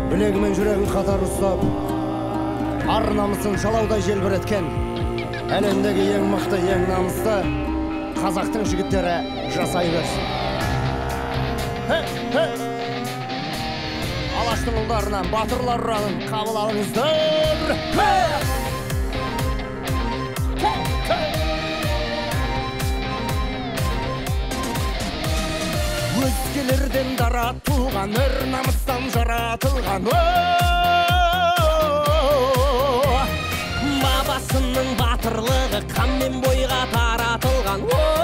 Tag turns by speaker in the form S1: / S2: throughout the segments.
S1: Білегімен жүрегін қатар ұстап, ар намысын жалаудай желбіреткен, әлемдегі ең мықты, ең намысты қазақтың жігіттері жасай берсін. Алаштың ұлдарынан батырлар ұранын қабыл алыңыздар. Өзгелерден дара туған, өр намыстан жаратылған, бабасының батырлығы қанмен бойға таратылған.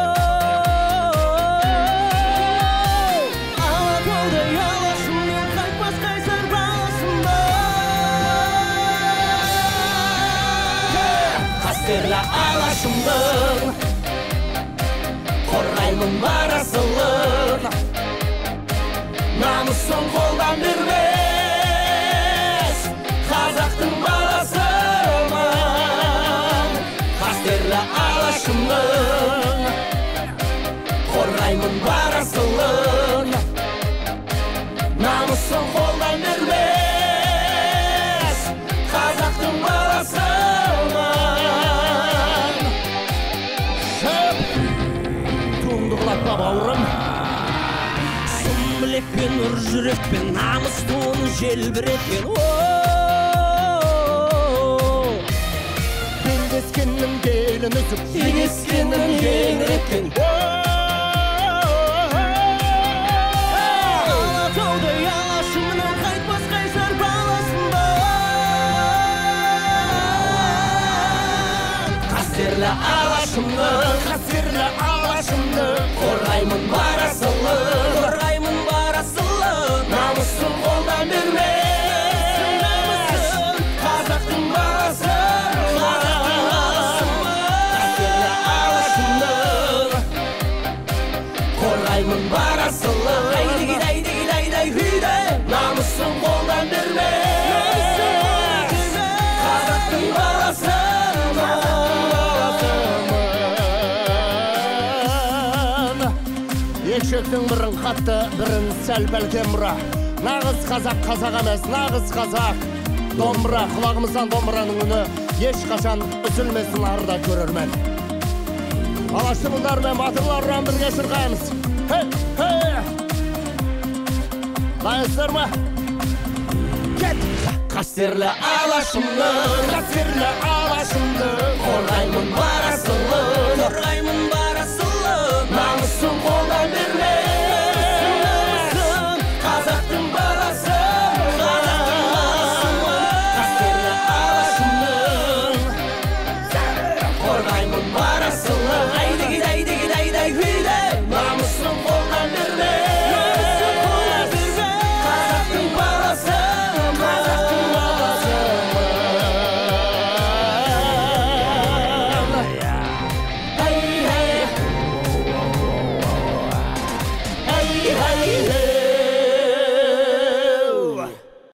S1: Алатаудай алашыммен қайтпас қайсар баласымын. Қастерлі алашымның қорғаймын бар асылын, намысын қолдан бермес қазақтың баласымын. Қастерлі алашымның қорғаймын бар асылын, намысын қолдан бермес қазақтың баласымын. Туыңды құлатпа бауырым, шын білекпен, ұр жүрекпен, намыс туын желбіреткен. Белдескеннің белін үзіп, егескеннің еңіреткен. Алатаудай алашымның қайтпас қайсар баласымын. Қастерлі алашымның қорғаймын бар асылын, намысын қолдан бермес қазақтың баласымын. Қорғаймын бар асылын, намысын қолдан бермес қазақтың баласымын. Екшектің бірін қатты, бірін сәл бәлкем мұра. Нағыз қазақ қазақ емес, нағыз қазақ домбыра. Құлағымыздан домбыраның үні ешқашан үзілмесін арда көрермен. Алашты бұлдар мен батырлар ұран бірге шырқаймыз. Дайынсыздар ма? Кет! Қастерлі алашымның қорғаймын бар асылын, намысын қол